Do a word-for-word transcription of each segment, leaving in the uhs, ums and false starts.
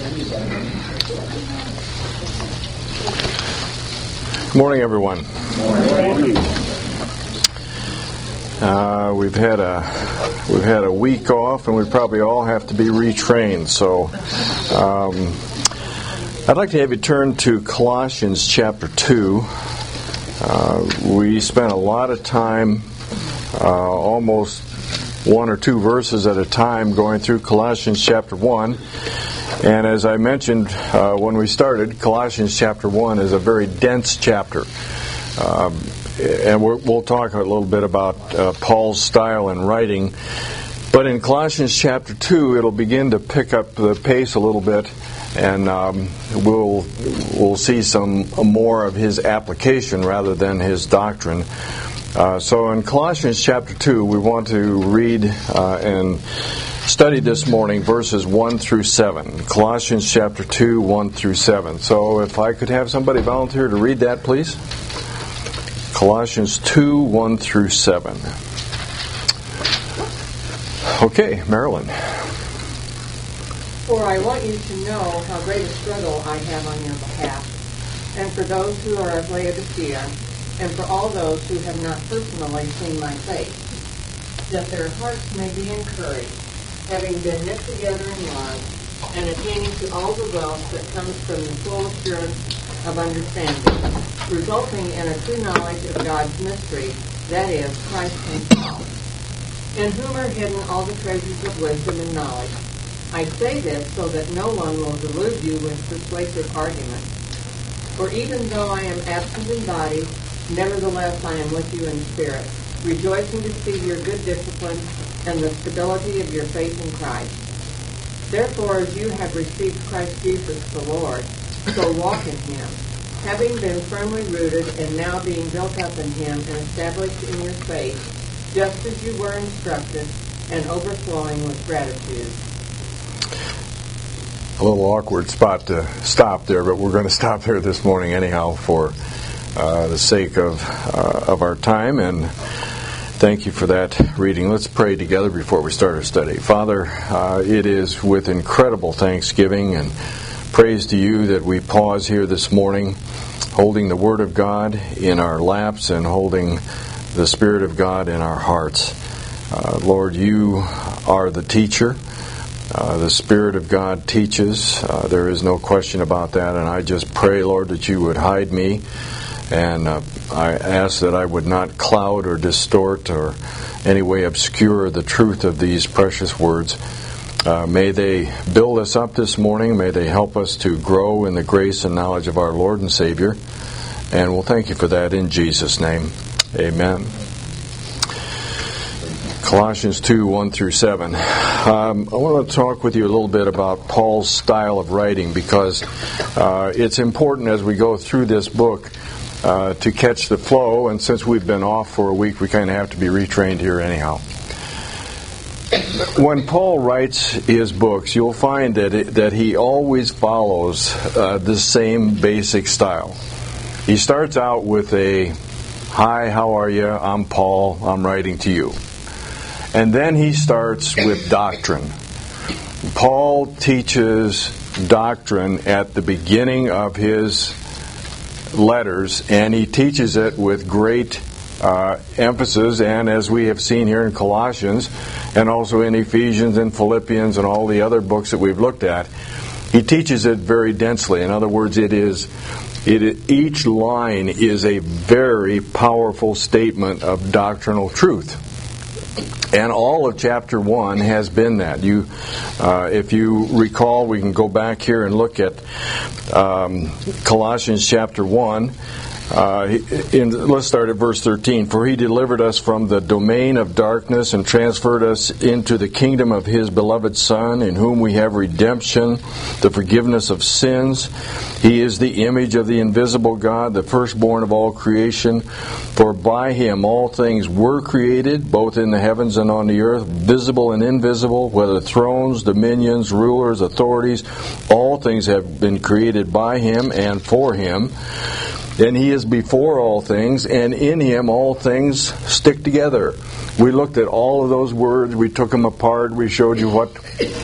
Good morning, everyone. Morning. Uh, we've had a we've had a week off, and we probably all have to be retrained. So, um, I'd like to have you turn to Colossians chapter two. Uh, we spent a lot of time, uh, almost one or two verses at a time, going through Colossians chapter one. And as I mentioned uh, when we started, Colossians chapter one is a very dense chapter. Um, and we're, we'll talk a little bit about uh, Paul's style in writing. But in Colossians chapter two, it'll begin to pick up the pace a little bit, and um, we'll we'll see some more of his application rather than his doctrine. Uh, so in Colossians chapter two, we want to read uh, and study this morning verses one through seven. Colossians chapter two, one through seven. So if I could have somebody volunteer to read that, please. Colossians two, one through seven. Okay, Marilyn. For I want you to know how great a struggle I have on your behalf, and for those who are of Laodicea, and for all those who have not personally seen my face, that their hearts may be encouraged, having been knit together in love, and attaining to all the wealth that comes from the full assurance of understanding, resulting in a true knowledge of God's mystery, that is, Christ himself, in whom are hidden all the treasures of wisdom and knowledge. I say this so that no one will delude you with persuasive arguments. For even though I am absent in body, nevertheless I am with you in spirit, rejoicing to see your good discipline and the stability of your faith in Christ. Therefore, as you have received Christ Jesus the Lord, so walk in him, having been firmly rooted and now being built up in him and established in your faith, just as you were instructed, and overflowing with gratitude. A little awkward spot to stop there, but we're going to stop there this morning anyhow for uh, the sake of uh, of our time, and thank you for that reading. Let's pray together before we start our study. Father, uh, it is with incredible thanksgiving and praise to you that we pause here this morning, holding the Word of God in our laps and holding the Spirit of God in our hearts. Uh, Lord, you are the teacher. Uh, the Spirit of God teaches. Uh, there is no question about that. And I just pray, Lord, that you would hide me. And uh, I ask that I would not cloud or distort or any way obscure the truth of these precious words. Uh, may they build us up this morning. May they help us to grow in the grace and knowledge of our Lord and Savior. And we'll thank you for that in Jesus' name. Amen. Colossians two, one through seven. Um, I want to talk with you a little bit about Paul's style of writing, because uh, it's important as we go through this book uh, to catch the flow, and since we've been off for a week, we kind of have to be retrained here anyhow. When Paul writes his books, you'll find that it, that he always follows uh, the same basic style. He starts out with a, "Hi, how are you? I'm Paul. I'm writing to you." And then he starts with doctrine. Paul teaches doctrine at the beginning of his letters, and he teaches it with great uh, emphasis, and as we have seen here in Colossians, and also in Ephesians and Philippians and all the other books that we've looked at, he teaches it very densely. In other words, it is it, each line is a very powerful statement of doctrinal truth. And all of chapter one has been that. You, uh, if you recall, we can go back here and look at um, Colossians chapter one. Uh, in, let's start at verse thirteen. For he delivered us from the domain of darkness and transferred us into the kingdom of his beloved Son, in whom we have redemption, the forgiveness of sins. He is the image of the invisible God, the firstborn of all creation. For by him all things were created, both in the heavens and on the earth, visible and invisible, whether thrones, dominions, rulers, authorities. All things have been created by him and for him. And he is before all things, and in him all things stick together. We looked at all of those words. We took them apart. We showed you what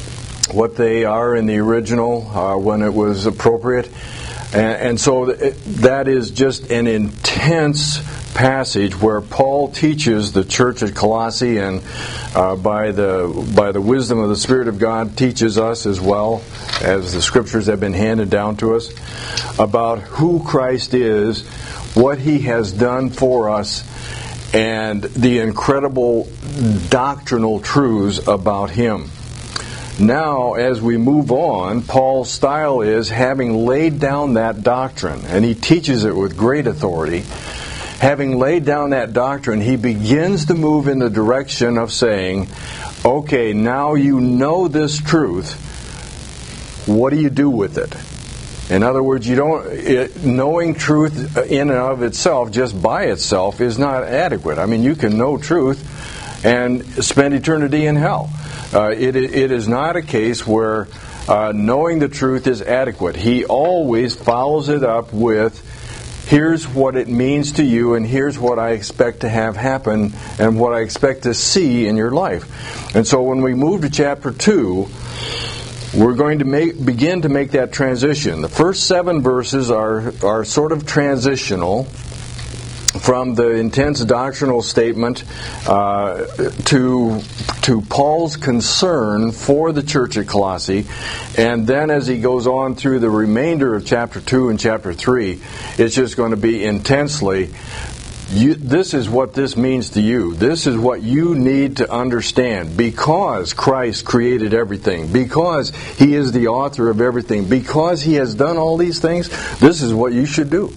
what they are in the original uh, when it was appropriate. And, and so it, that is just an intense passage where Paul teaches the church at Colossae, and uh, by the by the wisdom of the Spirit of God teaches us as well, as the Scriptures have been handed down to us, about who Christ is, what He has done for us, and the incredible doctrinal truths about Him. Now, as we move on, Paul's style is, having laid down that doctrine, and he teaches it with great authority, having laid down that doctrine, he begins to move in the direction of saying, okay, now you know this truth, what do you do with it? In other words, you don't it, knowing truth in and of itself, just by itself, is not adequate. I mean, you can know truth and spend eternity in hell. Uh, it, it is not a case where uh, knowing the truth is adequate. He always follows it up with, here's what it means to you, and here's what I expect to have happen, and what I expect to see in your life. And so when we move to chapter two, we're going to make, begin to make that transition. The first seven verses are, are sort of transitional from the intense doctrinal statement uh, to to Paul's concern for the church at Colossae, and then as he goes on through the remainder of chapter two and chapter three, it's just going to be intensely, you, this is what this means to you. This is what you need to understand. Because Christ created everything, because He is the author of everything, because He has done all these things, this is what you should do.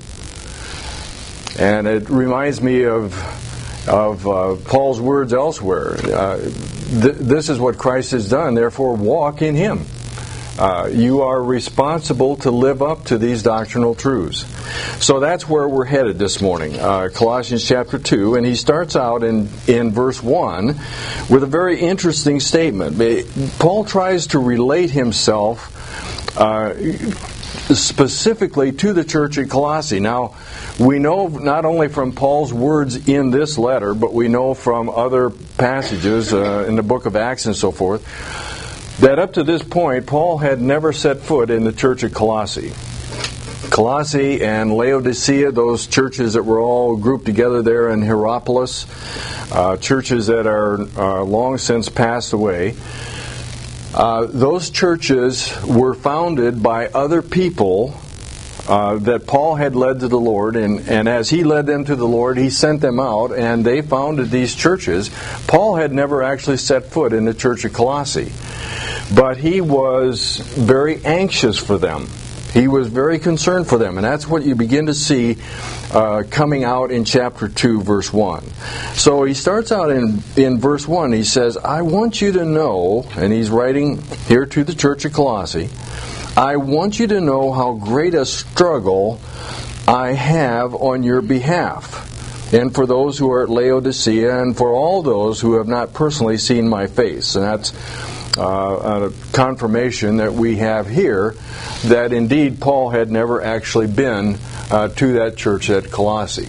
And it reminds me of of uh, Paul's words elsewhere. Uh, th- this is what Christ has done, therefore walk in Him. Uh, you are responsible to live up to these doctrinal truths. So that's where we're headed this morning, uh, Colossians chapter two, and he starts out in, in verse one with a very interesting statement. Paul tries to relate himself uh, specifically to the church at Colossae. Now, we know not only from Paul's words in this letter, but we know from other passages uh, in the book of Acts and so forth, that up to this point, Paul had never set foot in the church at Colossae. Colossae and Laodicea, those churches that were all grouped together there in Hierapolis, uh, churches that are uh, long since passed away, uh, those churches were founded by other people Uh, that Paul had led to the Lord, and, and as he led them to the Lord, he sent them out, and they founded these churches. Paul had never actually set foot in the church of Colossae, but he was very anxious for them. He was very concerned for them, and that's what you begin to see uh, coming out in chapter two, verse one. So he starts out in, in verse one, he says, I want you to know, and he's writing here to the church of Colossae, I want you to know how great a struggle I have on your behalf, and for those who are at Laodicea, and for all those who have not personally seen my face. And that's uh, a confirmation that we have here that indeed Paul had never actually been uh, to that church at Colossae.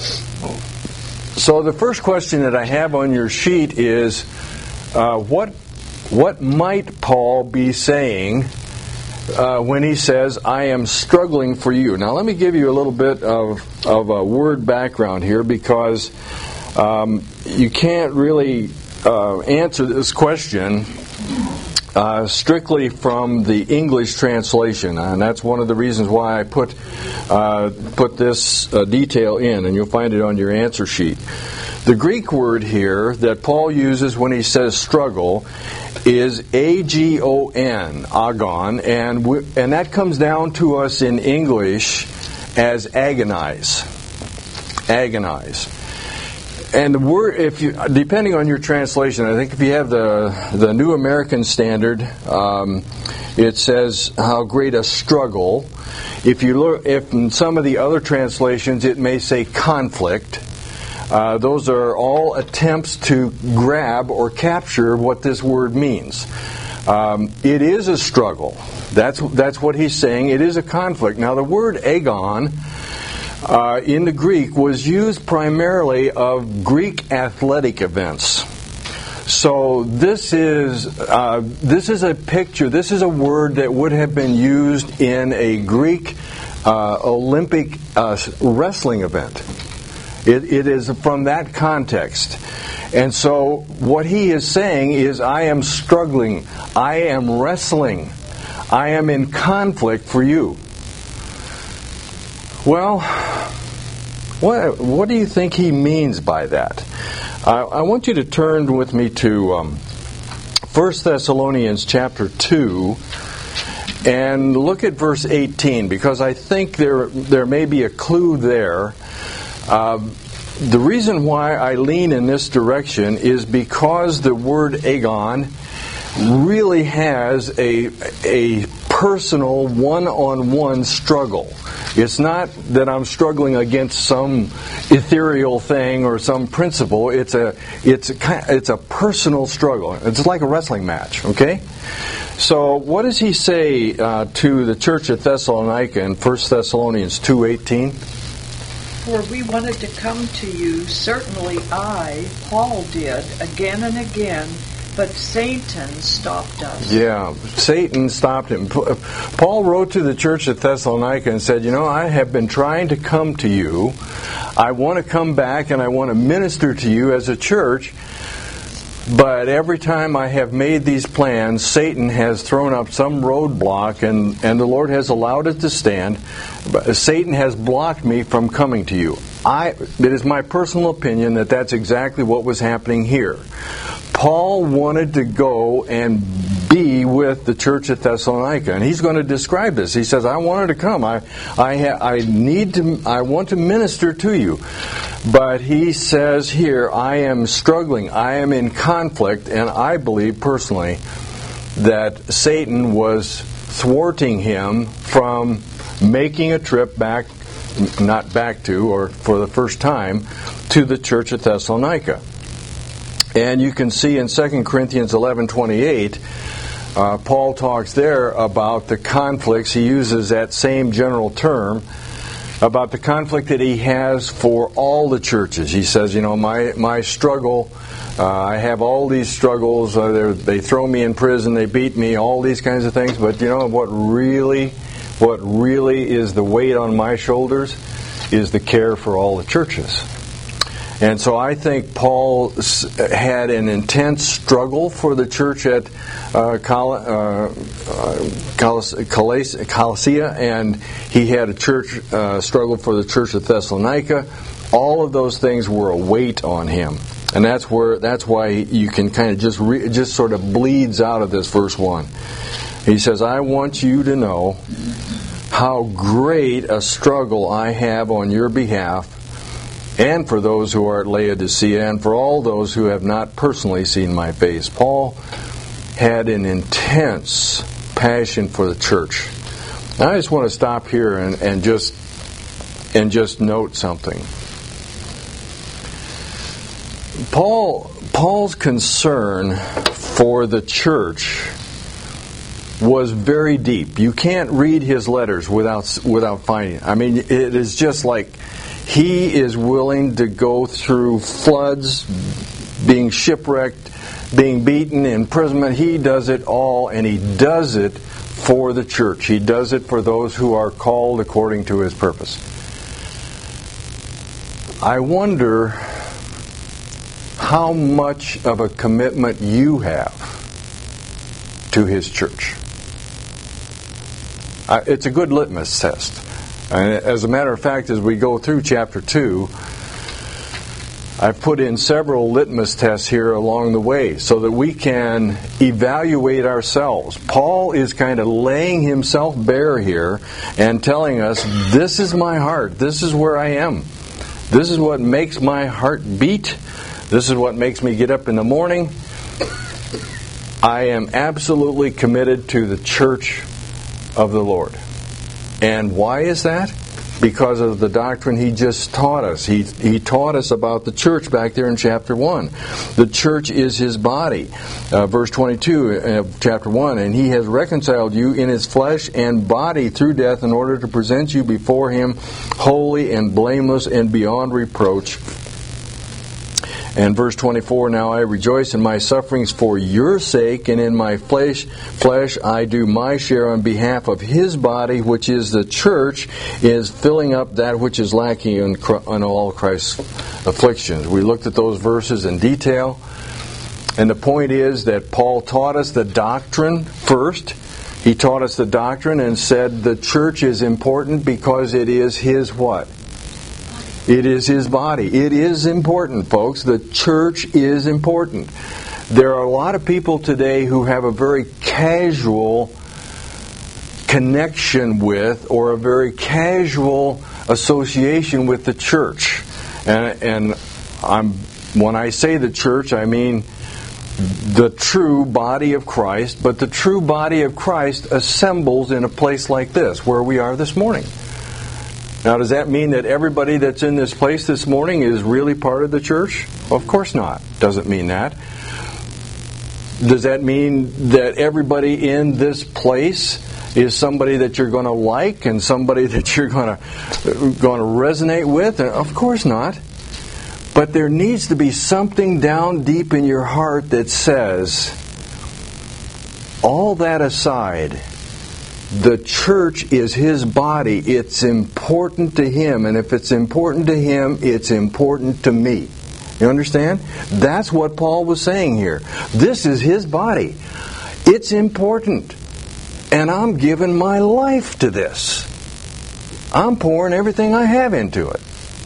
So the first question that I have on your sheet is, uh, what what might Paul be saying Uh, when he says, I am struggling for you? Now, let me give you a little bit of, of a word background here, because um, you can't really uh, answer this question uh, strictly from the English translation, and that's one of the reasons why I put uh, put this uh, detail in, and you'll find it on your answer sheet. The Greek word here that Paul uses when he says struggle is A G O N, agon, and we, and that comes down to us in English as agonize. Agonize. And the word, if you, depending on your translation, I think if you have the the New American Standard, um, it says how great a struggle. If you look, if in some of the other translations, it may say conflict. Uh, those are all attempts to grab or capture what this word means. Um, it is a struggle. That's that's what he's saying. It is a conflict. Now, the word agon uh, in the Greek was used primarily of Greek athletic events. So this is uh, this is a picture. This is a word that would have been used in a Greek uh, Olympic uh, wrestling event. It, it is from that context. And so what he is saying is, I am struggling. I am wrestling. I am in conflict for you. Well, what, what do you think he means by that? Uh, I want you to turn with me to um, First Thessalonians chapter two and look at verse eighteen, because I think there there may be a clue there. Uh, the reason why I lean in this direction is because the word agon really has a a personal one-on-one struggle. It's not that I'm struggling against some ethereal thing or some principle. It's a it's a, it's a personal struggle. It's like a wrestling match, okay? So what does he say uh, to the church at Thessalonica in First Thessalonians two eighteen? For we wanted to come to you, certainly I, Paul did, again and again, but Satan stopped us. Yeah, Satan stopped him. Paul wrote to the church at Thessalonica and said, you know, I have been trying to come to you. I want to come back and I want to minister to you as a church. But every time I have made these plans, Satan has thrown up some roadblock, and, and the Lord has allowed it to stand. But Satan has blocked me from coming to you. I, it is my personal opinion that that's exactly what was happening here. Paul wanted to go and be with the church at Thessalonica, and he's going to describe this. He says, "I wanted to come. I, I, ha- I need to. I want to minister to you." But he says here, "I am struggling. I am in conflict," and I believe personally that Satan was thwarting him from making a trip back, not back to, or for the first time, to the church at Thessalonica. And you can see in Second Corinthians eleven twenty-eight, uh, Paul talks there about the conflicts. He uses that same general term about the conflict that he has for all the churches. He says, you know, my my struggle, uh, I have all these struggles. Uh, they throw me in prison, they beat me, all these kinds of things. But you know what really, what really is the weight on my shoulders is the care for all the churches. And so I think Paul had an intense struggle for the church at uh, Col- uh, Colossae, Colossae, and he had a church uh, struggle for the church at Thessalonica. All of those things were a weight on him, and that's where that's why you can kind of just re- just sort of bleeds out of this verse one. He says, "I want you to know how great a struggle I have on your behalf, and for those who are at Laodicea, and for all those who have not personally seen my face." Paul had an intense passion for the church. Now, I just want to stop here and, and just and just note something. Paul Paul's concern for the church was very deep. You can't read his letters without without finding it. I mean, it is just like he is willing to go through floods, being shipwrecked, being beaten, imprisonment. He does it all, and he does it for the church. He does it for those who are called according to his purpose. I wonder how much of a commitment you have to his church. Uh, it's a good litmus test. And as a matter of fact, as we go through chapter two, I've put in several litmus tests here along the way so that we can evaluate ourselves. Paul is kind of laying himself bare here and telling us, this is my heart. This is where I am. This is what makes my heart beat. This is what makes me get up in the morning. I am absolutely committed to the church of the Lord. And why is that? Because of the doctrine he just taught us. He he taught us about the church back there in chapter one. The church is his body. Uh, verse twenty-two of chapter one, and he has reconciled you in his flesh and body through death in order to present you before him holy and blameless and beyond reproach And verse twenty-four, now I rejoice in my sufferings for your sake, and in my flesh, flesh I do my share on behalf of his body, which is the church, is filling up that which is lacking in, in all Christ's afflictions. We looked at those verses in detail. And the point is that Paul taught us the doctrine first. He taught us the doctrine and said the church is important because it is his what? It is his body. It is important, folks. The church is important. There are a lot of people today who have a very casual connection with or a very casual association with the church. And, and I'm when I say the church, I mean the true body of Christ, but the true body of Christ assembles in a place like this, where we are this morning. Now, does that mean that everybody that's in this place this morning is really part of the church? Of course not. Doesn't mean that. Does that mean that everybody in this place is somebody that you're going to like and somebody that you're going to going to resonate with? Of course not. But there needs to be something down deep in your heart that says, all that aside, the church is his body. It's important to him. And if it's important to him, it's important to me. You understand? That's what Paul was saying here. This is his body. It's important. And I'm giving my life to this. I'm pouring everything I have into it.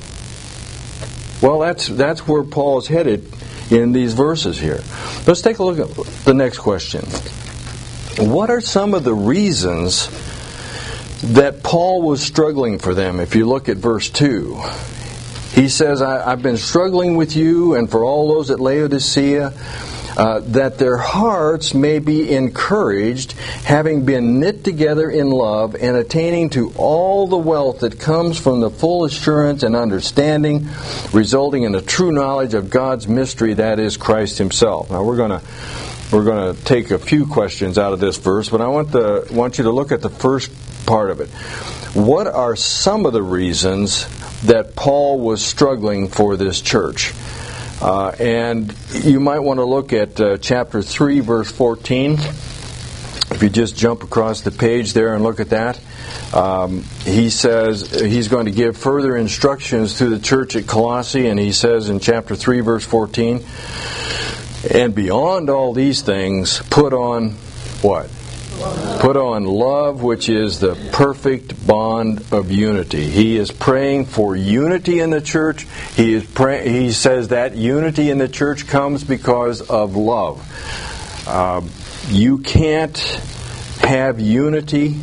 Well, that's that's where Paul is headed in these verses here. Let's take a look at the next question. What are some of the reasons that Paul was struggling for them? If you look at verse two, he says, I, I've been struggling with you and for all those at Laodicea, uh, that their hearts may be encouraged, having been knit together in love and attaining to all the wealth that comes from the full assurance and understanding, resulting in a true knowledge of God's mystery, that is Christ himself. Now we're going to We're going to take a few questions out of this verse, but I want the want you to look at the first part of it. What are some of the reasons that Paul was struggling for this church? Uh, and you might want to look at uh, chapter three, verse fourteen. If you just jump across the page there and look at that, um, he says he's going to give further instructions to the church at Colossae, and he says in chapter three, verse fourteen, and beyond all these things, put on what? Love. Put on love, which is the perfect bond of unity. He is praying for unity in the church. He is pray- He says that unity in the church comes because of love. Uh, you can't have unity.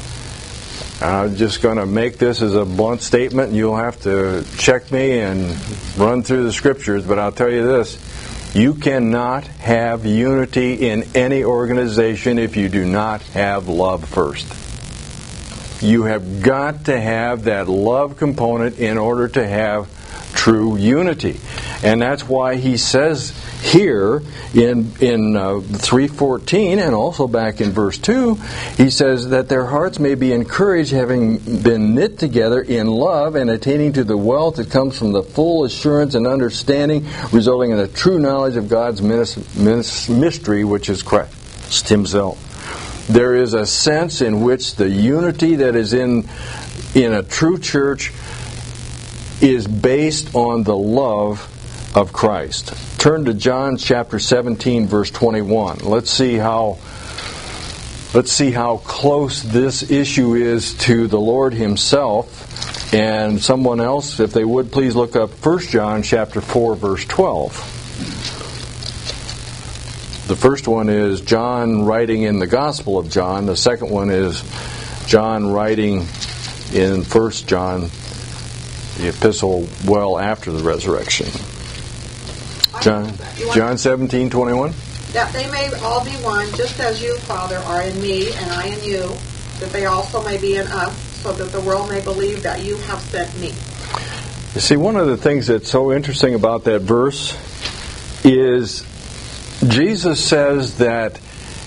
I'm just going to make this as a blunt statement, and you'll have to check me and run through the scriptures, but I'll tell you this. You cannot have unity in any organization if you do not have love first. You have got to have that love component in order to have true unity. And that's why he says here in in uh, three fourteen and also back in verse two, he says that their hearts may be encouraged, having been knit together in love and attaining to the wealth that comes from the full assurance and understanding, resulting in a true knowledge of God's mystery, which is Christ himself. There is a sense in which the unity that is in in a true church is based on the love of Christ. Turn to John chapter seventeen, verse twenty-one. Let's see how let's see how close this issue is to the Lord himself. And someone else, if they would please look up First John chapter four, verse twelve. The first one is John writing in the Gospel of John. The second one is John writing in First John, the epistle well after the resurrection. John, John seventeen, twenty-one. That they may all be one, just as you, Father, are in me, and I in you, that they also may be in us, so that the world may believe that you have sent me. You see, one of the things that's so interesting about that verse is Jesus says that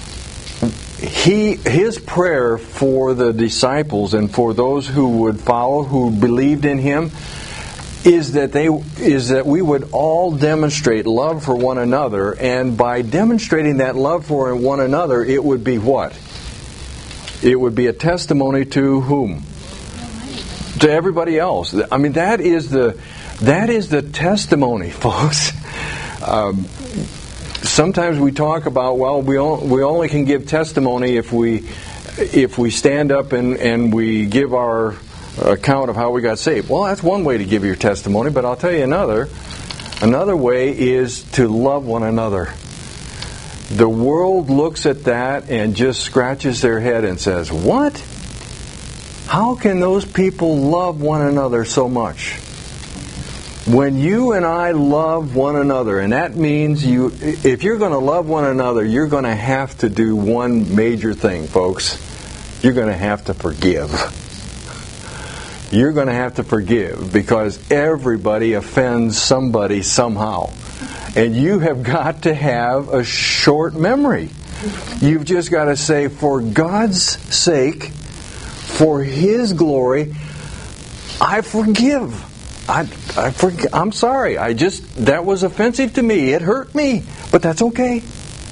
he his prayer for the disciples and for those who would follow, who believed in him, is that they is that we would all demonstrate love for one another, and by demonstrating that love for one another, it would be what? It would be a testimony to whom? To everybody else. I mean, that is the that is the testimony, folks. Um, sometimes we talk about, well, we all, we only can give testimony if we if we stand up and, and we give our account of how we got saved. Well, that's one way to give your testimony, but I'll tell you another. Another way is to love one another. The world looks at that and just scratches their head and says, what? How can those people love one another so much? When you and I love one another, and that means you, if you're going to love one another, you're going to have to do one major thing, folks. You're going to have to forgive. You're going to have to forgive, because everybody offends somebody somehow. And you have got to have a short memory. You've just got to say, for God's sake, for His glory, I forgive. I, I forg- I'm sorry. I just, that was offensive to me. It hurt me. But that's okay.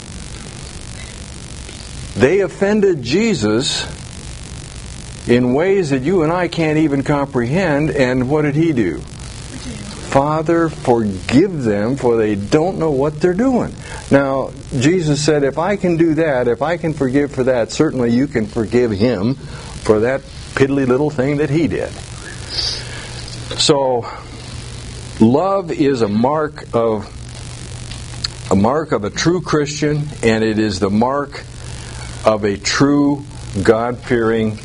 They offended Jesus in ways that you and I can't even comprehend. And what did He do? Father, forgive them, for they don't know what they're doing. Now, Jesus said, if I can do that, if I can forgive for that, certainly you can forgive him for that piddly little thing that he did. So, love is a mark of a mark of a true Christian, and it is the mark of a true God-fearing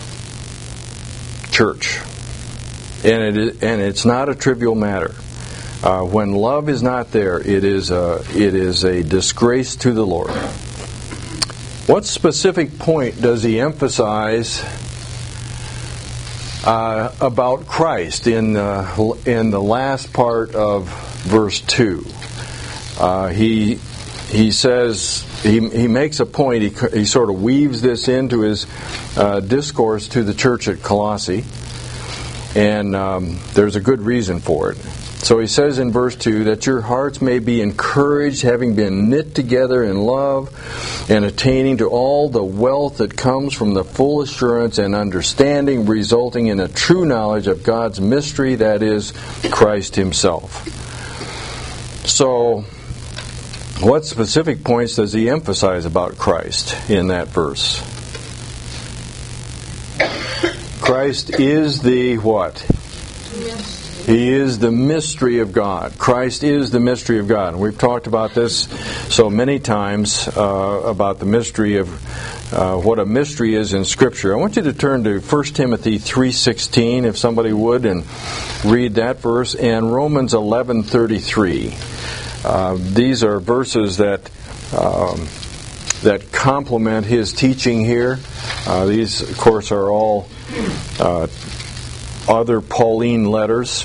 church. And it is, and it's not a trivial matter. Uh, when love is not there, it is a, it is a disgrace to the Lord. What specific point does he emphasize uh, about Christ in the, in the last part of verse two? Uh, he he says he he makes a point. He he sort of weaves this into his uh, discourse to the church at Colossae. And um, there's a good reason for it. So he says in verse two, that your hearts may be encouraged, having been knit together in love, and attaining to all the wealth that comes from the full assurance and understanding, resulting in a true knowledge of God's mystery, that is, Christ Himself. So, what specific points does he emphasize about Christ in that verse? Christ is the what? He is the mystery of God. Christ is the mystery of God. And we've talked about this so many times, uh, about the mystery of uh, what a mystery is in Scripture. I want you to turn to First Timothy three sixteen, if somebody would, and read that verse, and Romans eleven thirty-three. Uh, these are verses that um, that complement his teaching here. Uh, these, of course, are all uh, other Pauline letters.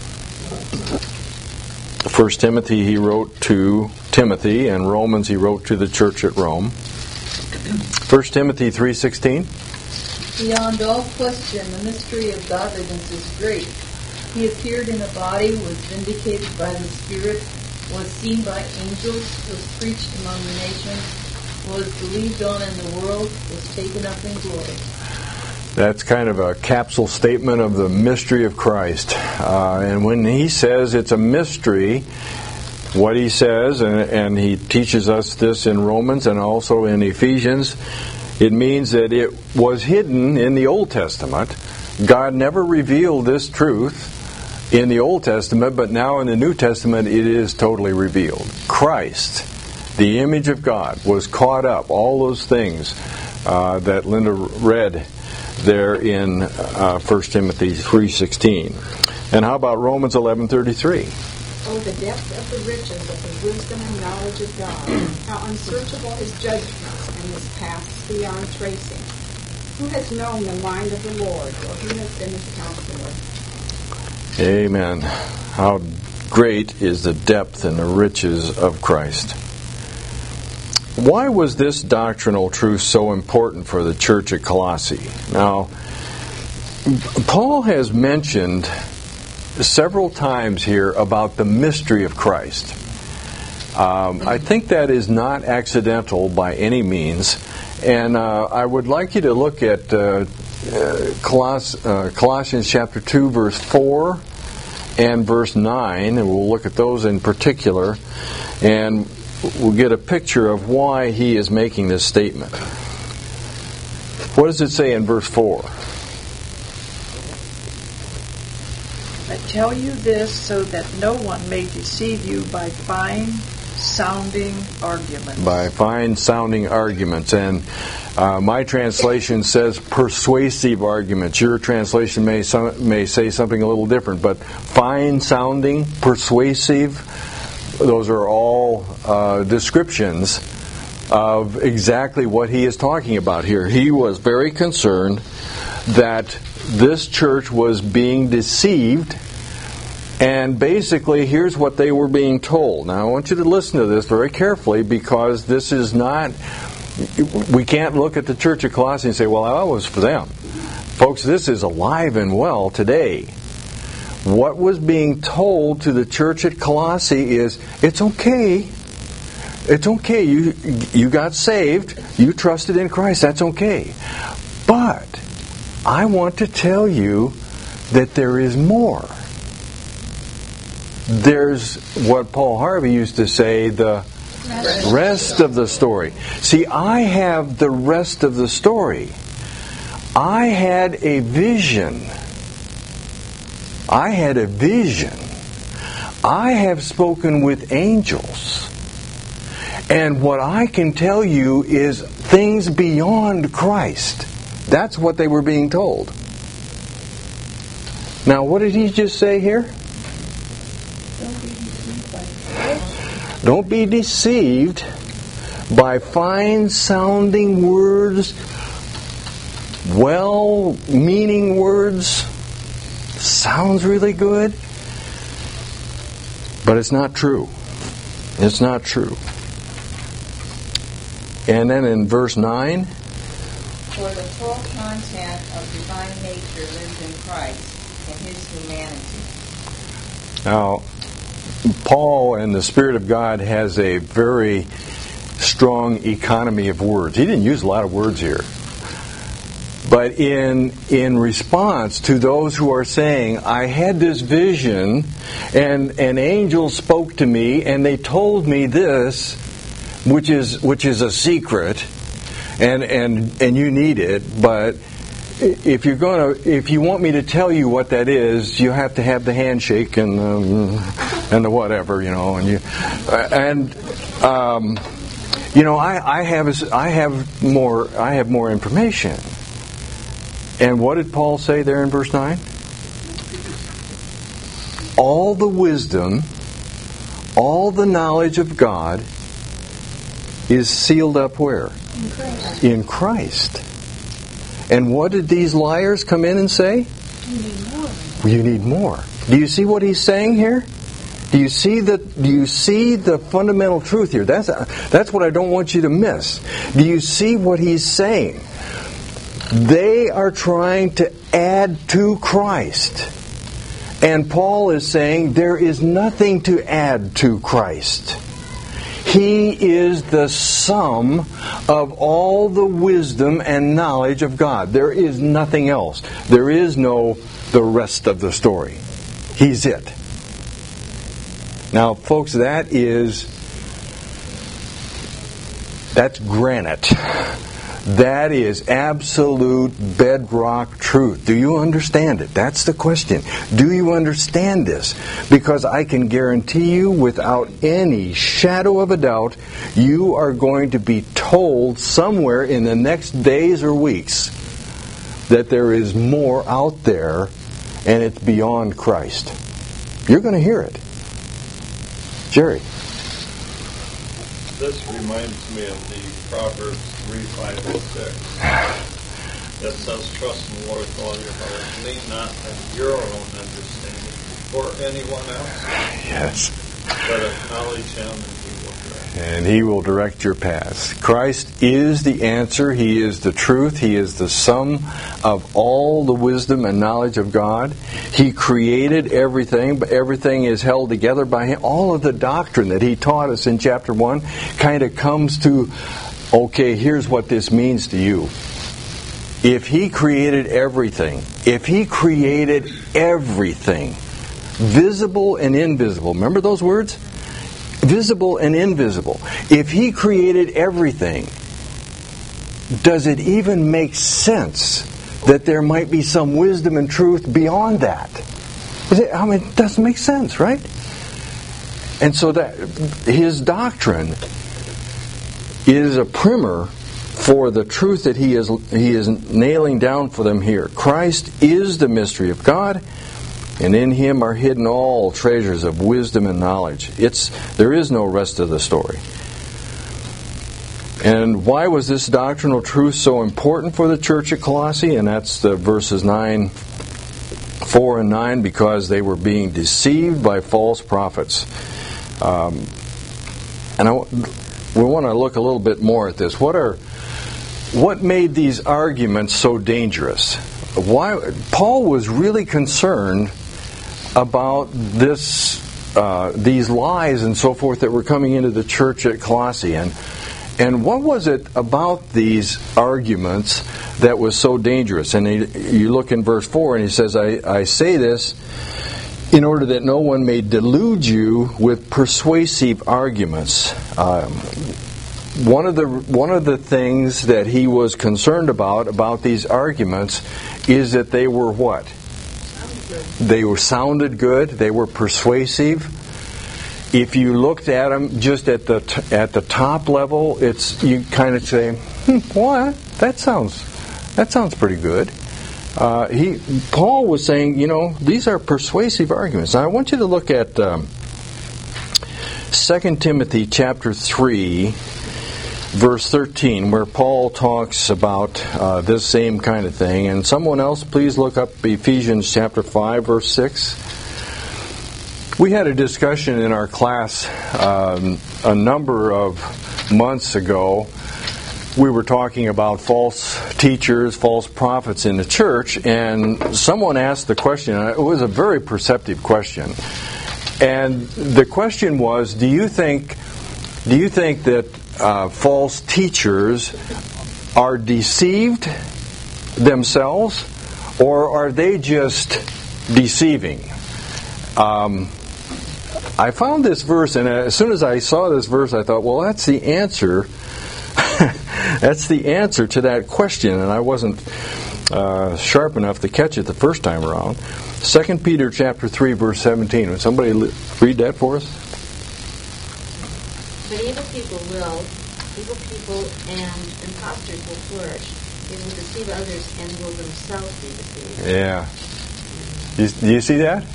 First Timothy he wrote to Timothy, and Romans he wrote to the church at Rome. First Timothy three sixteen. Beyond all question, the mystery of godliness is great. He appeared in a body, was vindicated by the Spirit, was seen by angels, was preached among the nations, was believed on in the world, was taken up in glory. That's kind of a capsule statement of the mystery of Christ. Uh, and when he says it's a mystery, what he says, and, and he teaches us this in Romans and also in Ephesians, it means that it was hidden in the Old Testament. God never revealed this truth in the Old Testament, but now in the New Testament it is totally revealed. Christ, the image of God, was caught up. All those things uh, that Linda read there in uh, First Timothy three sixteen. And how about Romans eleven thirty-three? Oh, the depth of the riches of the wisdom and knowledge of God. How unsearchable His judgments and His paths beyond tracing. Who has known the mind of the Lord, or who has been His counselor? Amen. How great is the depth and the riches of Christ. Why was this doctrinal truth so important for the church at Colossae? Now, Paul has mentioned several times here about the mystery of Christ. Um, I think that is not accidental by any means. And uh, I would like you to look at uh, uh, Coloss- uh, Colossians chapter two, verse four and verse nine, and we'll look at those in particular, and we'll get a picture of why he is making this statement. What does it say in verse four? I tell you this so that no one may deceive you by fine sounding arguments. By fine sounding arguments. And uh, my translation says persuasive arguments. Your translation may some, may say something a little different, but fine sounding, persuasive, those are all uh, descriptions of exactly what he is talking about here. He was very concerned that this church was being deceived. And basically, here's what they were being told. Now, I want you to listen to this very carefully, because this is not, we can't look at the church of Colossae and say, well, that was for them. Folks, this is alive and well today. What was being told to the church at Colossae is, it's okay. It's okay. You, you got saved. You trusted in Christ. That's okay. But I want to tell you that there is more. There's what Paul Harvey used to say, the rest of the story. See, I have the rest of the story. I had a vision. I had a vision. I have spoken with angels. And what I can tell you is things beyond Christ. That's what they were being told. Now, what did he just say here? Don't be deceived by fine-sounding words, well-meaning words. Sounds really good, but it's not true. It's not true. And then in verse nine, for the full content of divine nature lives in Christ and his humanity. Now, Paul and the Spirit of God has a very strong economy of words. He didn't use a lot of words here. But in in response to those who are saying, I had this vision and an angel spoke to me and they told me this, which is which is a secret, and and, and you need it, but if you're going to, if you want me to tell you what that is, you have to have the handshake and um, and the whatever, you know, and you and um, you know, I, I have I have more I have more information. And what did Paul say there in verse nine? All the wisdom, all the knowledge of God is sealed up where? In Christ. In Christ. And what did these liars come in and say? You need more. You need more. Do you see what he's saying here? Do you see the do you see the fundamental truth here? That's that's what I don't want you to miss. Do you see what he's saying? They are trying to add to Christ. And Paul is saying there is nothing to add to Christ. He is the sum of all the wisdom and knowledge of God. There is nothing else. There is no the rest of the story. He's it. Now, folks, that is, that's granite. That is absolute bedrock truth. Do you understand it? That's the question. Do you understand this? Because I can guarantee you without any shadow of a doubt, you are going to be told somewhere in the next days or weeks that there is more out there and it's beyond Christ. You're going to hear it. Jerry. This reminds me of the Proverbs three, five, and six. That says, trust in the Lord with all your heart. Lean not on your own understanding or anyone else. Yes. But acknowledge him and he will direct. and He will direct your paths. Christ is the answer. He is the truth. He is the sum of all the wisdom and knowledge of God. He created everything, but everything is held together by Him. All of the doctrine that He taught us in chapter one kind of comes to, okay, here's what this means to you. If He created everything, if He created everything, visible and invisible, remember those words? Visible and invisible. If He created everything, does it even make sense that there might be some wisdom and truth beyond that? Is it, I mean, it doesn't make sense, right? And so that His doctrine is a primer for the truth that he is he is nailing down for them here. Christ is the mystery of God, and in Him are hidden all treasures of wisdom and knowledge. It's there is no rest of the story. And why was this doctrinal truth so important for the church at Colossae? And that's the verses nine, four and nine, because they were being deceived by false prophets. Um, and I, we want to look a little bit more at this. What are What made these arguments so dangerous? Why Paul was really concerned about this, uh, these lies and so forth that were coming into the church at Colossae, and and what was it about these arguments that was so dangerous? And he, you look in verse four, and he says, "I, I say this in order that no one may delude you with persuasive arguments." Um, One of the one of the things that he was concerned about about these arguments is that they were what? They were sounded good. They were persuasive. If you looked at them just at the t- at the top level, it's you kind of say, hmm, "What? That sounds that sounds pretty good." Uh, he Paul was saying, you know, these are persuasive arguments. Now, I want you to look at um, Second Timothy chapter three. Verse thirteen, where Paul talks about uh, this same kind of thing. And someone else, please look up Ephesians chapter five, verse six. We had a discussion in our class um, a number of months ago. We were talking about false teachers, false prophets in the church, and someone asked the question, and it was a very perceptive question. And the question was, do you think, do you think that Uh, false teachers are deceived themselves, or are they just deceiving? Um, I found this verse, and as soon as I saw this verse, I thought, well, that's the answer. That's the answer to that question, and I wasn't uh, sharp enough to catch it the first time around. Second Peter chapter three, verse seventeen. Would somebody read that for us? But evil people will, evil people and impostors will flourish. They will deceive others and will themselves be deceived. Yeah. Do you, do you see that?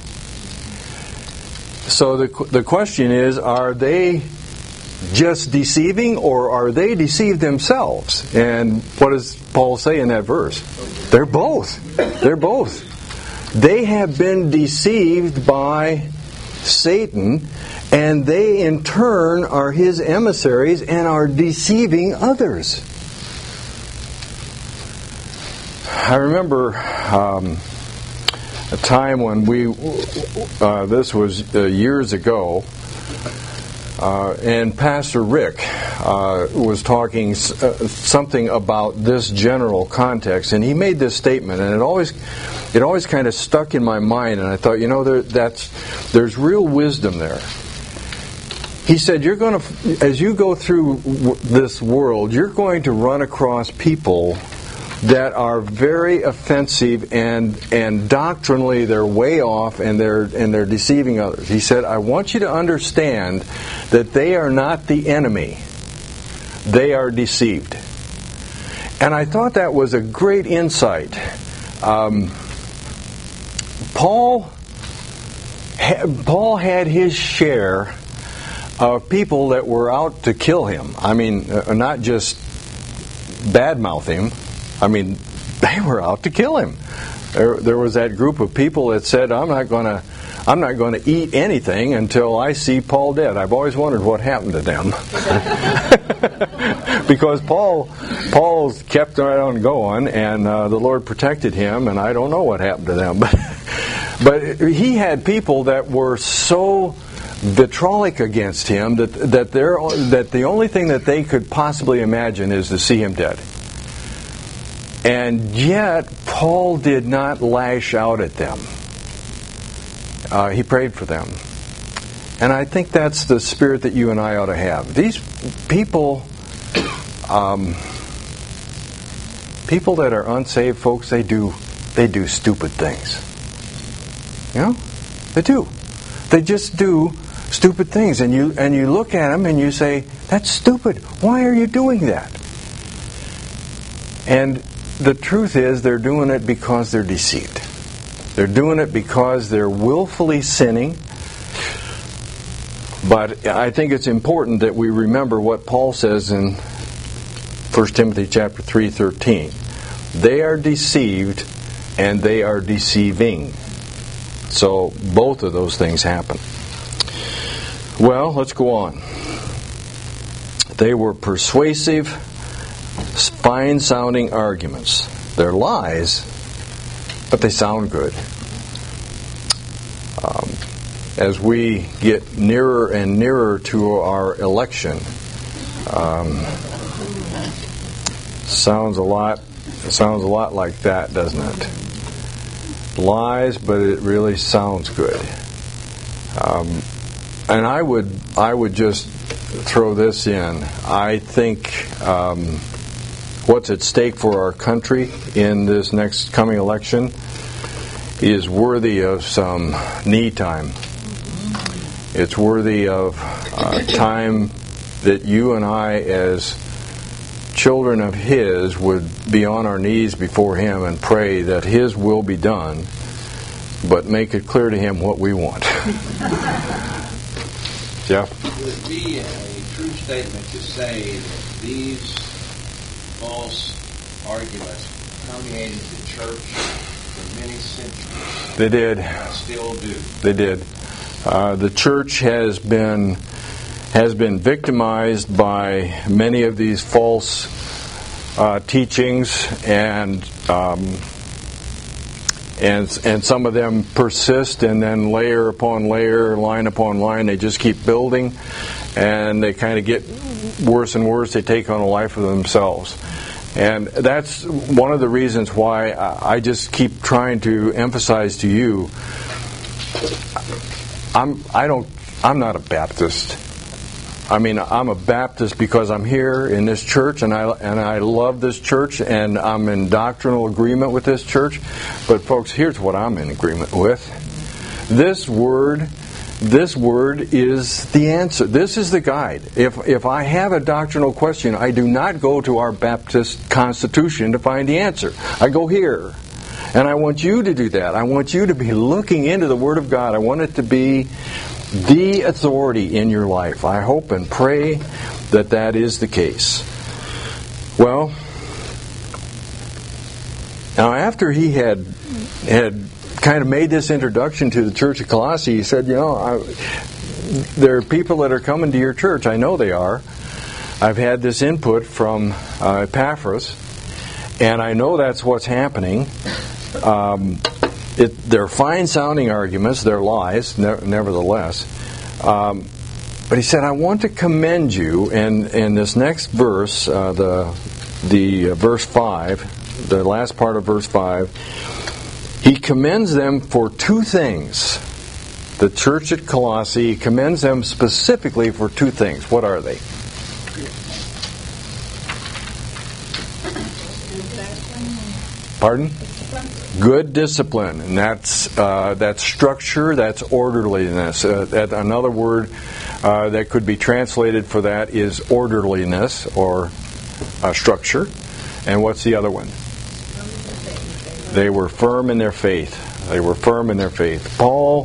So the the question is, are they just deceiving, or are they deceived themselves? And what does Paul say in that verse? They're both. They're both. They have been deceived by Satan, and they in turn are his emissaries and are deceiving others. I remember um, a time when we, uh, this was uh, years ago, uh, and Pastor Rick uh, was talking uh, something about this general context, and he made this statement, and it always it always kind of stuck in my mind, and I thought, you know, there, that's there's real wisdom there. He said, you're going to, as you go through w- this world, you're going to run across people that are very offensive, and and doctrinally they're way off, and they're and they're deceiving others. He said, I want you to understand that they are not the enemy. They are deceived. And I thought that was a great insight. Um, Paul, ha- Paul had his share of people that were out to kill him. I mean, uh, not just badmouth him. I mean, they were out to kill him. There, there was that group of people that said, "I'm not going to, I'm not going to eat anything until I see Paul dead. I've always wondered what happened to them. Because Paul Paul's kept right on going, and uh, the Lord protected him, and I don't know what happened to them. But, but he had people that were so vitriolic against him that that they're, that the only thing that they could possibly imagine is to see him dead. And yet, Paul did not lash out at them. Uh, he prayed for them. And I think that's the spirit that you and I ought to have. These people, um, people that are unsaved folks, they do, they do stupid things. You know, they do. They just do stupid things, and you and you look at them and you say, "That's stupid. Why are you doing that?" And the truth is, they're doing it because they're deceived. They're doing it because they're willfully sinning. But I think it's important that we remember what Paul says in First Timothy chapter three thirteen. They are deceived and they are deceiving. So both of those things happen. Well, let's go on. They were persuasive, fine-sounding arguments. They're lies, but they sound good. Um, as we get nearer and nearer to our election, um, sounds a lot. Sounds a lot like that, doesn't it? Lies, but it really sounds good. Um, and I would, I would just throw this in. I think um, what's at stake for our country in this next coming election is worthy of some knee time. It's worthy of uh, time that you and I, as children of His, would be on our knees before Him and pray that His will be done, but make it clear to Him what we want. Jeff? Would it be a true statement to say that these false arguments permeated the church for many centuries? They did. And still do. They did. Uh, the church has been has been victimized by many of these false uh, teachings, and um, and and some of them persist, and then layer upon layer, line upon line, they just keep building, and they kind of get worse and worse. They take on a life of themselves. And that's one of the reasons why I just keep trying to emphasize to you, I'm I don't I'm not a Baptist. I mean, I'm a Baptist because I'm here in this church, and I and I love this church, and I'm in doctrinal agreement with this church. But folks, here's what I'm in agreement with. This word This word is the answer. This is the guide. If if I have a doctrinal question, I do not go to our Baptist Constitution to find the answer. I go here. And I want you to do that. I want you to be looking into the Word of God. I want it to be the authority in your life. I hope and pray that that is the case. Well, now after he had had kind of made this introduction to the Church of Colossae, he said, you know, I, there are people that are coming to your church. I know they are. I've had this input from uh, Epaphras, and I know that's what's happening. Um, it, they're fine-sounding arguments. They're lies, ne- nevertheless. Um, but he said, I want to commend you, and in this next verse, uh, the the uh, verse five, the last part of verse five, he commends them for two things. The church at Colossae, he commends them specifically for two things. What are they? Pardon? Good discipline, and that's uh, that's structure, that's orderliness. Uh, that, another word uh, that could be translated for that is orderliness or uh, structure. And what's the other one? They were firm in their faith. They were firm in their faith. Paul,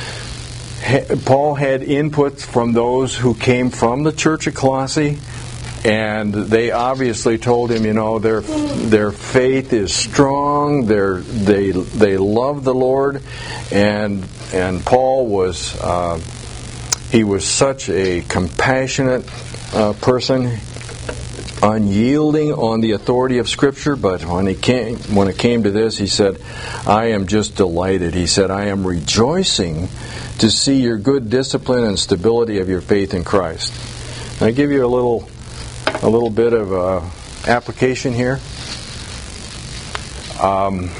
ha, Paul had input from those who came from the church at Colossae, And they obviously told him, you know, their their faith is strong. They're, they they love the Lord, and and Paul was uh, he was such a compassionate uh, person, unyielding on the authority of Scripture. But when he came when it came to this, he said, "I am just delighted." He said, "I am rejoicing to see your good discipline and stability of your faith in Christ." And I give you a little. A little bit of uh, application here. Um,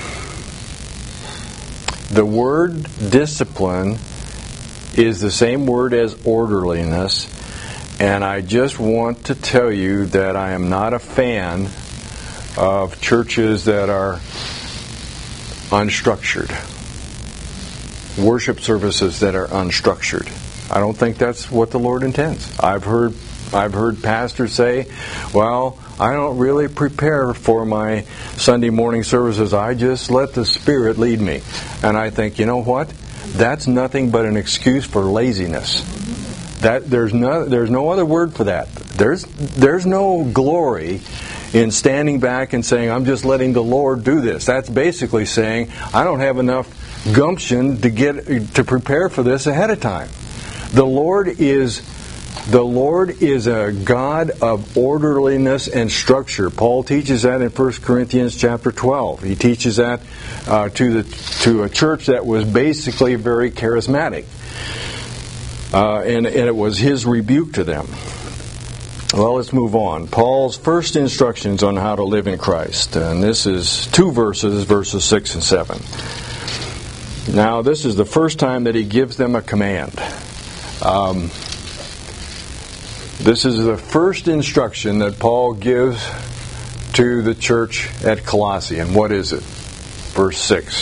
the word discipline is the same word as orderliness, and I just want to tell you that I am not a fan of churches that are unstructured, worship services that are unstructured. I don't think that's what the Lord intends. I've heard I've heard pastors say, well, I don't really prepare for my Sunday morning services. I just let the Spirit lead me. And I think, you know what? That's nothing but an excuse for laziness. That there's no there's no other word for that. There's there's no glory in standing back and saying, I'm just letting the Lord do this. That's basically saying, I don't have enough gumption to get to prepare for this ahead of time. The Lord is The Lord is a God of orderliness and structure. Paul teaches that in First Corinthians chapter twelve. He teaches that uh, to the to a church that was basically very charismatic, uh, and and it was his rebuke to them. Well, let's move on. Paul's first instructions on how to live in Christ, and this is two verses, verses six and seven. Now, this is the first time that he gives them a command. Um, This is the first instruction that Paul gives to the church at Colossae. And what is it? Verse six.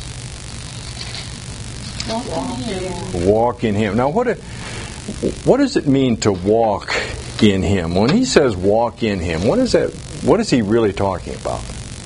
Walk in Him. Walk in Him. Now, what, what does it mean to walk in Him? When he says walk in Him, what is that? What is he really talking about?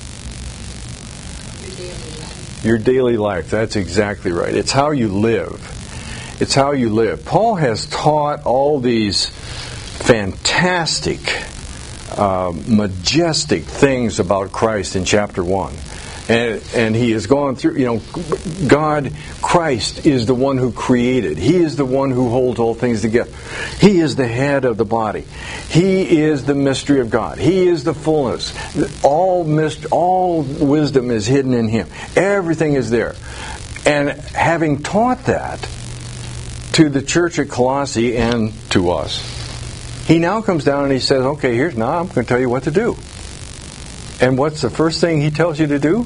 Your daily life. That's exactly right. It's how you live. It's how you live. Paul has taught all these fantastic, uh, majestic things about Christ in chapter one. And, and he has gone through, you know, God, Christ is the one who created. He is the one who holds all things together. He is the head of the body. He is the mystery of God. He is the fullness. All myst- all wisdom is hidden in Him. Everything is there. And having taught that to the church at Colossae and to us, he now comes down and he says, okay, here's now I'm going to tell you what to do. And what's the first thing he tells you to do?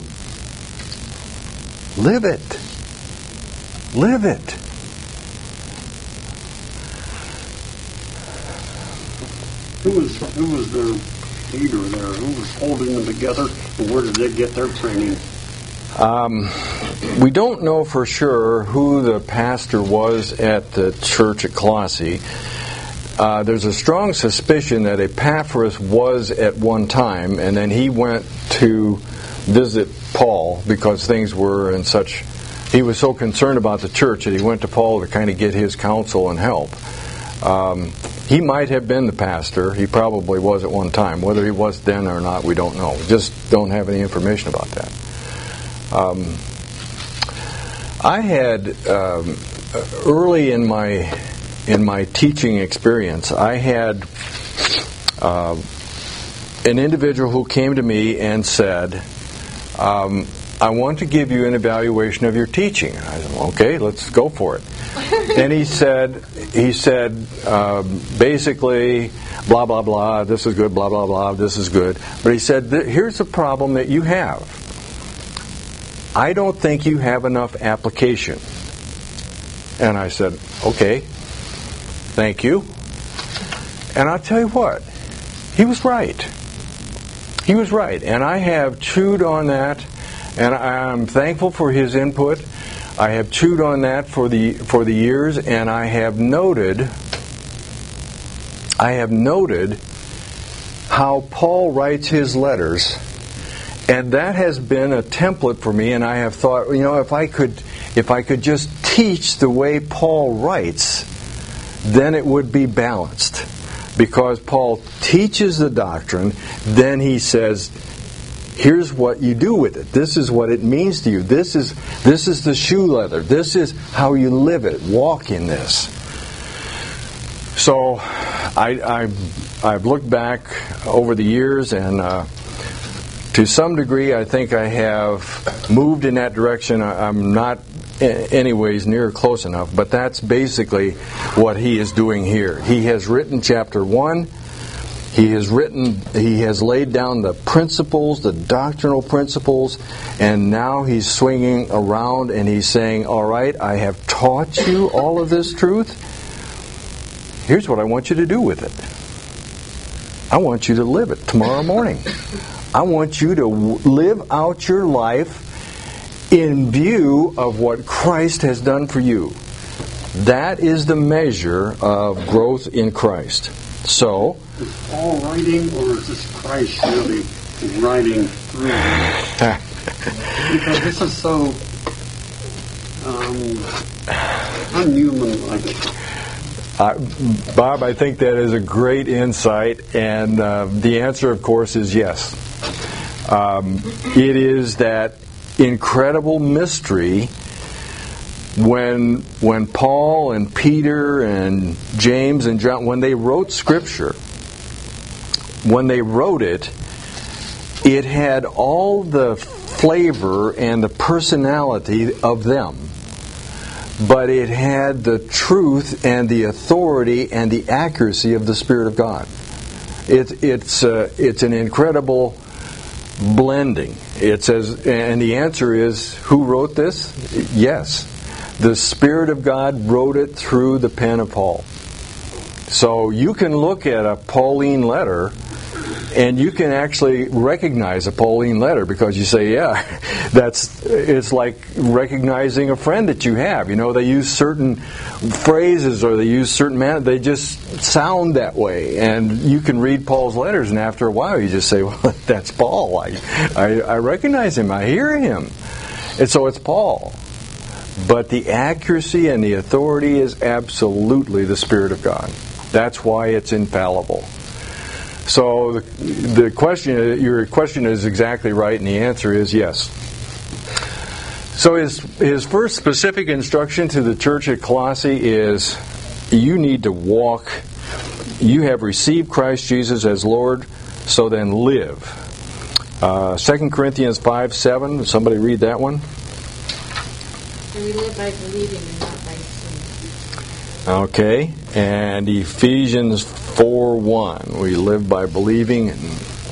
Live it. Live it. Who was who was their leader there? Who was holding them together? And where did they get their training? Um, we don't know for sure who the pastor was at the church at Colossae. Uh, there's a strong suspicion that Epaphras was at one time, and then he went to visit Paul because things were in such... He was so concerned about the church that he went to Paul to kind of get his counsel and help. Um, he might have been the pastor. He probably was at one time. Whether he was then or not, we don't know. We just don't have any information about that. Um, I had, um, early in my... In my teaching experience, I had uh, an individual who came to me and said, um, I want to give you an evaluation of your teaching. I said, okay, let's go for it. And he said, he said, um, basically, blah, blah, blah, this is good, blah, blah, blah, this is good. But he said, here's the problem that you have. I don't think you have enough application. And I said, okay. Thank you. And I'll tell you what, he was right. He was right. And I have chewed on that, and I'm thankful for his input. I have chewed on that for the for the years, and I have noted I have noted how Paul writes his letters, and that has been a template for me, and I have thought, you know, if I could if I could just teach the way Paul writes, then it would be balanced. because Paul teaches the doctrine, then he says, here's what you do with it. This is what it means to you. This is this is the shoe leather. This is how you live it. Walk in this. So I, I've, I've looked back over the years, and uh, to some degree I think I have moved in that direction. I, I'm not anyways near close enough, but that's basically what he is doing here. He has written chapter one. He has written, he has laid down the principles, the doctrinal principles, and now he's swinging around and he's saying, all right, I have taught you all of this truth. Here's what I want you to do with it. I want you to live it tomorrow morning. I want you to live out your life in view of what Christ has done for you. That is the measure of growth in Christ. So, is Paul writing, or is this Christ really writing through him? Because this is so um, unhuman-like. Uh, Bob, I think that is a great insight, and uh, the answer, of course, is yes. Um, it is that incredible mystery when when Paul and Peter and James and John, when they wrote Scripture, when they wrote it, it had all the flavor and the personality of them. But it had the truth and the authority and the accuracy of the Spirit of God. It, it's uh, it's an incredible blending. It says, and the answer is, who wrote this? Yes, the Spirit of God wrote it through the pen of Paul. So you can look at a Pauline letter, and you can actually recognize a Pauline letter because you say, yeah, that's it's like recognizing a friend that you have. You know, they use certain phrases or they use certain man. They just sound that way, and you can read Paul's letters, and after a while, you just say, well, that's Paul. I I, I recognize him. I hear him, and so it's Paul. But the accuracy and the authority is absolutely the Spirit of God. That's why it's infallible. So the, the question, your question is exactly right, and the answer is yes. So his his first specific instruction to the church at Colossae is, you need to walk. You have received Christ Jesus as Lord, so then live. Uh, Second Corinthians five seven. Somebody read that one. And we live by believing and not by seeing. Okay, and Ephesians four one. We live by believing. And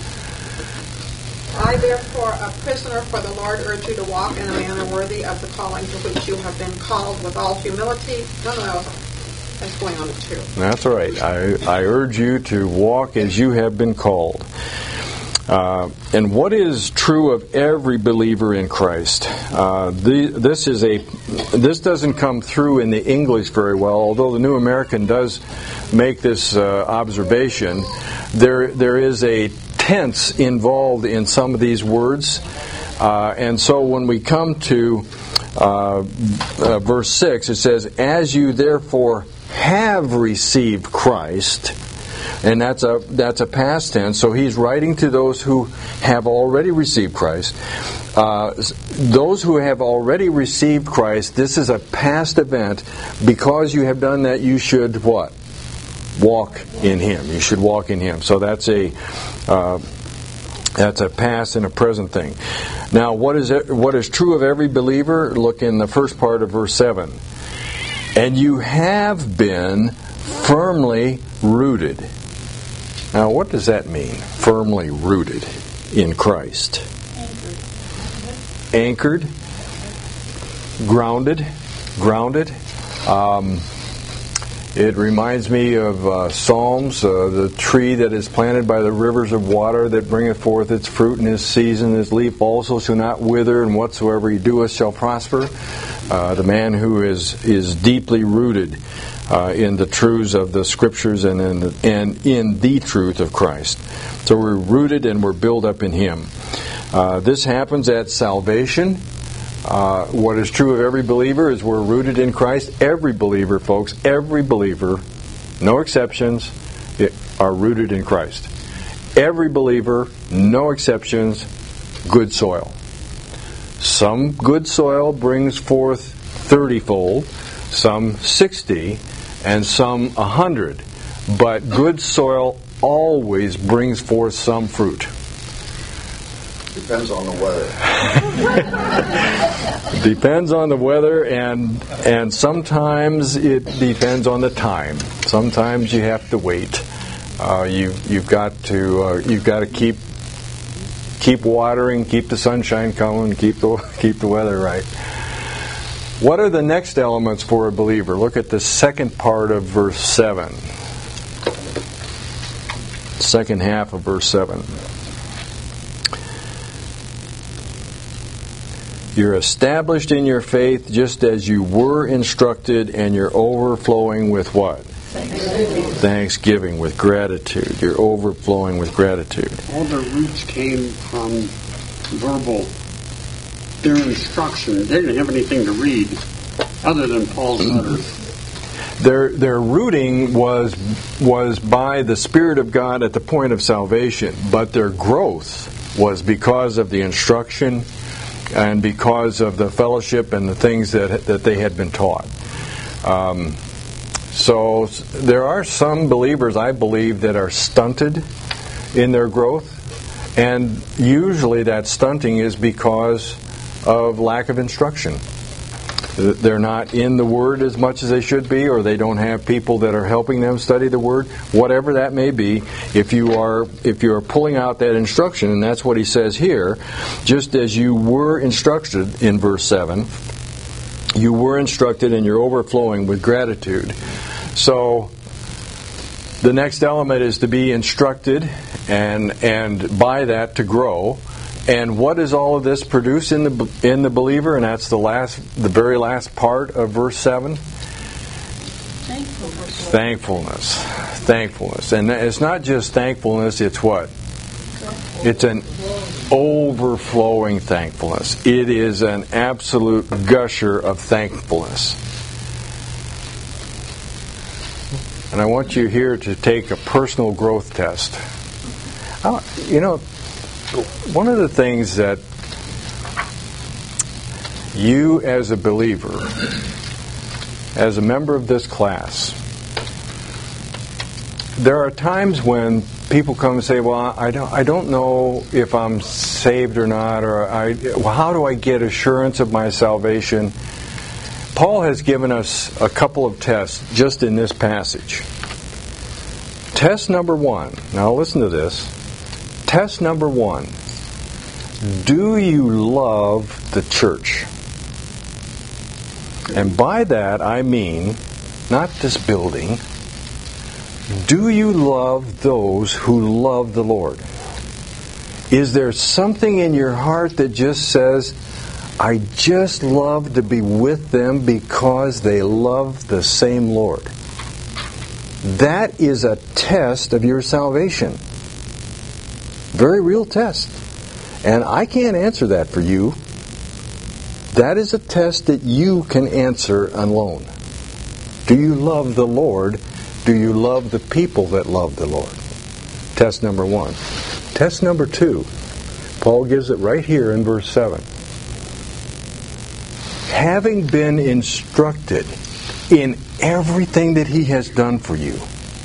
I, therefore, a prisoner for the Lord, urge you to walk in a manner worthy of the calling to which you have been called, with all humility. No, no, no. That's going on to two. That's all right. I, I urge you to walk as you have been called. Uh, and what is true of every believer in Christ? Uh, the, this is a. This doesn't come through in the English very well, although the New American does make this uh, observation. There, there is a tense involved in some of these words, uh, and so when we come to uh, uh, verse six, it says, "As you therefore have received Christ." And that's a that's a past tense. So he's writing to those who have already received Christ. Uh, those who have already received Christ, this is a past event. Because you have done that, you should what? Walk in Him. You should walk in Him. So that's a uh, that's a past and a present thing. Now, what is it, what is true of every believer? Look in the first part of verse seven. And you have been firmly rooted. Now, what does that mean? Firmly rooted in Christ. Anchored. Anchored. Grounded. Grounded. Um, it reminds me of uh, Psalms, uh, the tree that is planted by the rivers of water that bringeth forth its fruit in its season. Its leaf also shall not wither, and whatsoever he doeth shall prosper. Uh, the man who is, is deeply rooted Uh, in the truths of the Scriptures and in the, and in the truth of Christ. So we're rooted and we're built up in Him. Uh, this happens at salvation. Uh, what is true of every believer is we're rooted in Christ. Every believer, folks, every believer, no exceptions, it, are rooted in Christ. Every believer, no exceptions, good soil. Some good soil brings forth thirty-fold, some sixty, and some a hundred. But good soil always brings forth some fruit. Depends on the weather. Depends on the weather, and and sometimes it depends on the time. Sometimes you have to wait. Uh, you you've got to uh, you've got to keep keep watering, keep the sunshine coming, keep the keep the weather right. What are the next elements for a believer? Look at the second part of verse seven. Second half of verse seven. You're established in your faith just as you were instructed, and you're overflowing with what? Thanksgiving. Thanksgiving, with gratitude. You're overflowing with gratitude. All the roots came from verbal, their instruction. They didn't have anything to read other than Paul's letters. Their their rooting was was by the Spirit of God at the point of salvation, but their growth was because of the instruction and because of the fellowship and the things that that they had been taught. Um, so there are some believers, I believe, that are stunted in their growth, and usually that stunting is because of lack of instruction. They're not in the Word as much as they should be, or they don't have people that are helping them study the Word. Whatever that may be, if you are if you are pulling out that instruction, and that's what he says here, just as you were instructed in verse seven, you were instructed and you're overflowing with gratitude. So the next element is to be instructed, and and by that to grow. And what does all of this produce in the in the believer? And that's the last, the very last part of verse seven. Thankfulness. Thankfulness. Thankfulness. And it's not just thankfulness, it's what? It's an overflowing thankfulness. It is an absolute gusher of thankfulness. And I want you here to take a personal growth test. Oh, you know, one of the things that you as a believer, as a member of this class, there are times when people come and say, well, I don't I don't know if I'm saved or not, or I, well, how do I get assurance of my salvation? Paul has given us a couple of tests just in this passage. Test number one, now listen to this. Test number one, do you love the church? And by that I mean, not this building, do you love those who love the Lord? Is there something in your heart that just says, I just love to be with them because they love the same Lord? That is a test of your salvation. Very real test. And I can't answer that for you. That is a test that you can answer alone. Do you love the Lord? Do you love the people that love the Lord? Test number one. Test number two. Paul gives it right here in verse seven. Having been instructed in everything that he has done for you,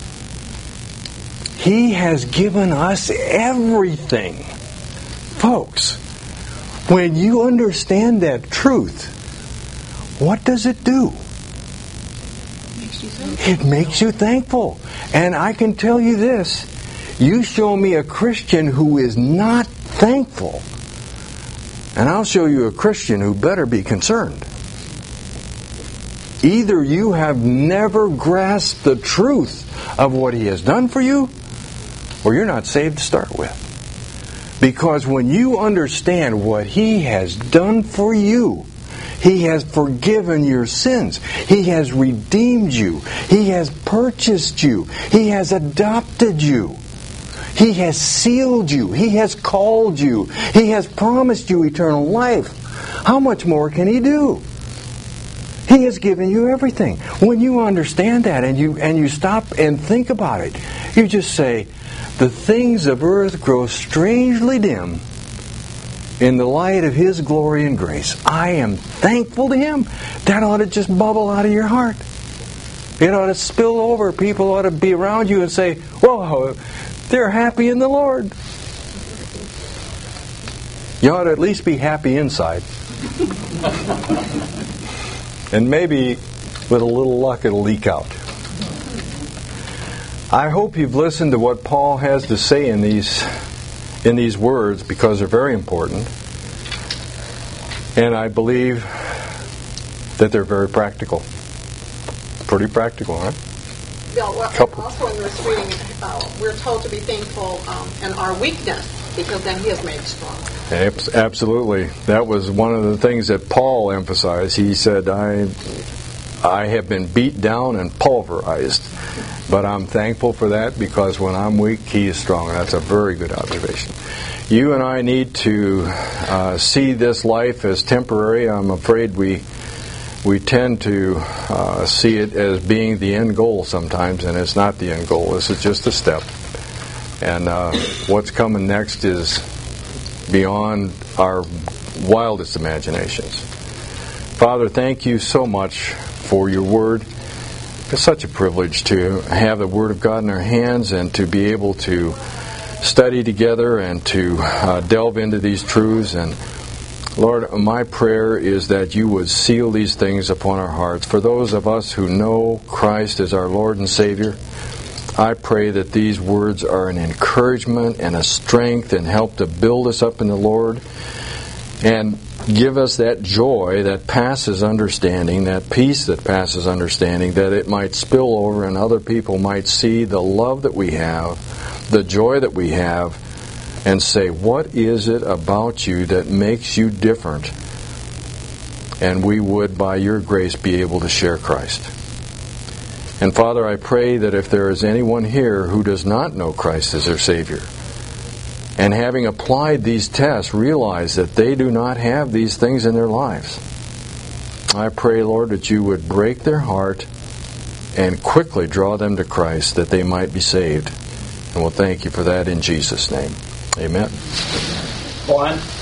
he has given us everything. Folks, when you understand that truth, what does it do? It makes you thankful. And I can tell you this, you show me a Christian who is not thankful, and I'll show you a Christian who better be concerned. Either you have never grasped the truth of what he has done for you, or you're not saved to start with. Because when you understand what he has done for you, he has forgiven your sins. He has redeemed you. He has purchased you. He has adopted you. He has sealed you. He has called you. He has promised you eternal life. How much more can he do? He has given you everything. When you understand that and you and you stop and think about it, you just say, the things of earth grow strangely dim in the light of His glory and grace. I am thankful to Him. That ought to just bubble out of your heart. It ought to spill over. People ought to be around you and say, whoa, they're happy in the Lord. You ought to at least be happy inside. And maybe with a little luck it'll leak out. I hope you've listened to what Paul has to say in these in these words, because they're very important. And I believe that they're very practical. Pretty practical, right? Bill, well, Couple. also in this reading, uh, we're told to be thankful um, in our weakness, because then He has made us strong. Absolutely. That was one of the things that Paul emphasized. He said, I, I have been beat down and pulverized, but I'm thankful for that, because when I'm weak, He is strong. That's a very good observation. You and I need to uh, see this life as temporary. I'm afraid we we tend to uh, see it as being the end goal sometimes, and it's not the end goal. This is just a step. And uh, what's coming next is beyond our wildest imaginations. Father, thank you so much for your word. It's such a privilege to have the Word of God in our hands and to be able to study together and to uh, delve into these truths. And Lord, my prayer is that you would seal these things upon our hearts. For those of us who know Christ as our Lord and Savior, I pray that these words are an encouragement and a strength and help to build us up in the Lord and give us that joy that passes understanding, that peace that passes understanding, that it might spill over and other people might see the love that we have, the joy that we have, and say, what is it about you that makes you different? And we would, by your grace, be able to share Christ. And Father, I pray that if there is anyone here who does not know Christ as their Savior, and having applied these tests, realize that they do not have these things in their lives, I pray, Lord, that you would break their heart and quickly draw them to Christ, that they might be saved. And we'll thank you for that in Jesus' name. Amen. One.